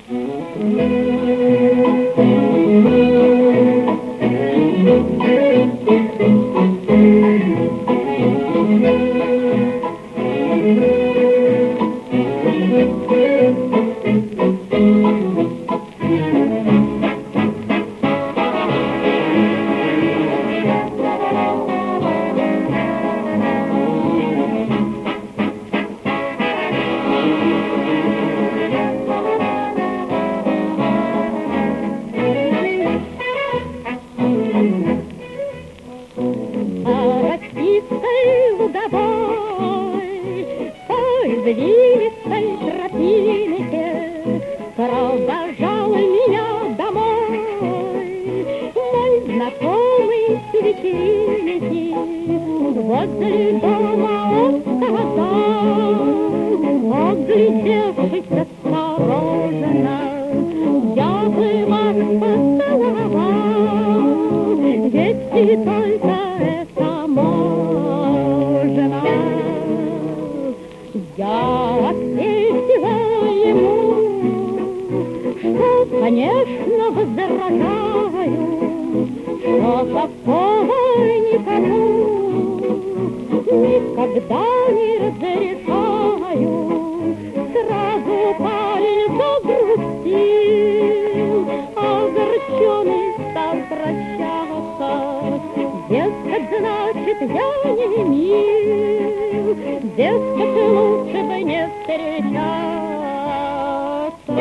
Извилистой тропинке провожал меня домой мой знакомый с вечеринки. Возле дома он сказал, оглядевшись осторожно, я бы вас поцеловал, если только это можно. Я ответила ему, что, конечно, возражаю, что такого никому никогда не разрешаю. Сразу парень загрустил, огорченный стал прощаться. Дескать, значит, я не мил, дескать, лучше бы не встречаться.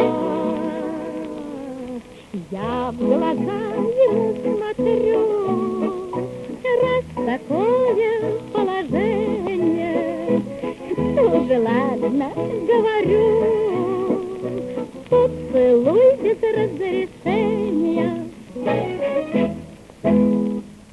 Я в глаза ему смотрю, раз такое положение, тоже ладно, говорю, поцелуй без разрешения.